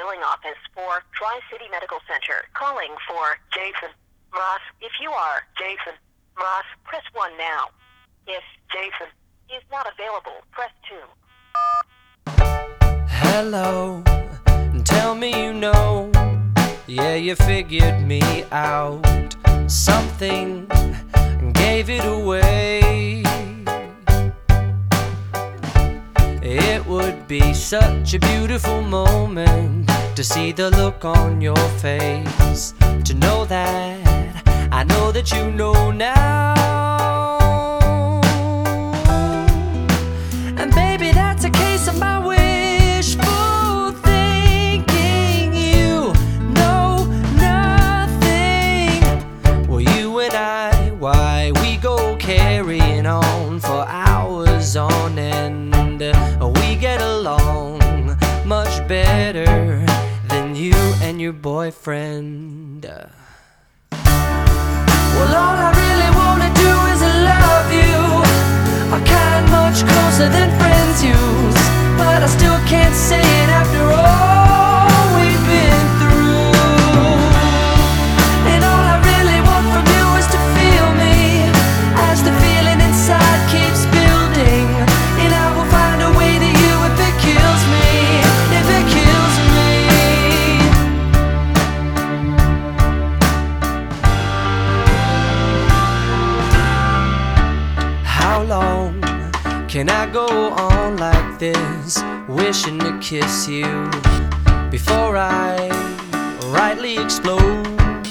billing office for Tri-City Medical Center. Calling for Jason Ross. If you are Jason Ross, press 1 now. If Jason is not available, press 2. Hello, tell me you know. Yeah, you figured me out. Something gave it away. It would be such a beautiful moment to see the look on your face, to know that I know that you know now. And baby, that's a case of my wishful thinking. You know nothing. Well, you and I, why we go carrying on for hours on end. We get along much better than you and your boyfriend. Well, all I really wanna do is love you, a kind much closer than friends use. But I still can't say it after all we've been through. And all I really want from you is to feel me, as the feeling inside keeps building. And I will find a way to you if it kills me, if it kills me. How long can I go on like this, wishing to kiss you before I rightly explode?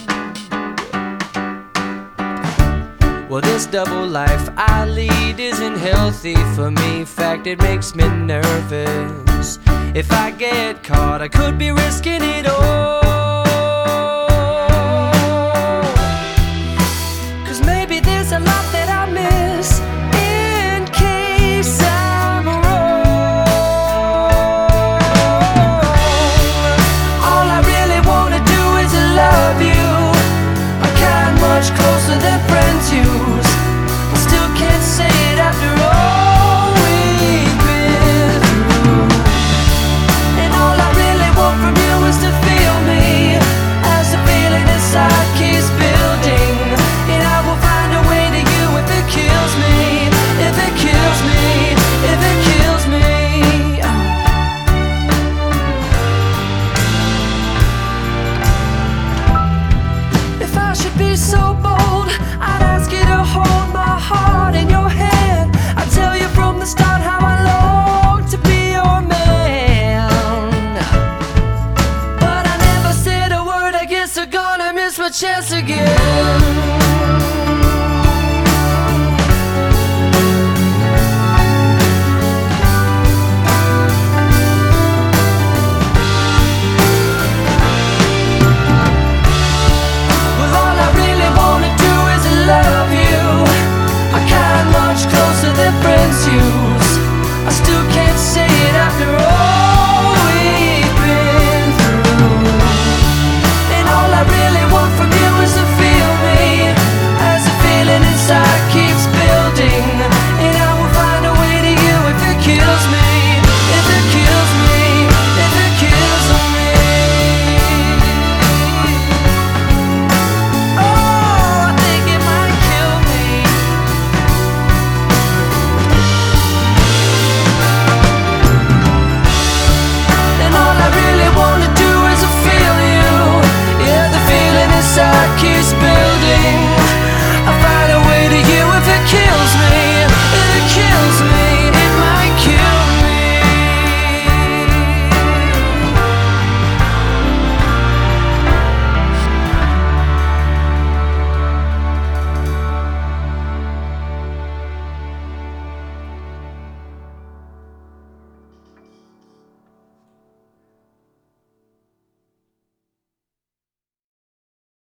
Well, this double life I lead isn't healthy for me. In fact, it makes me nervous. If I get caught, I could be risking it all. 'Cause maybe there's a lot that I miss in case I'm wrong. All I really wanna do is love you, a kind much closer than friends use. I still can't say it after all we've been through. And all I really want from you is to feel me, as the feeling inside keeps building. And I will find a way to you if it kills me, if it kills me, if it kills me. If I should be so bold, I'd ask you to hold my heart in your hand. I'd tell you from the start how I long to be your man. But I never said a word, I guess I'm gonna miss my chance again.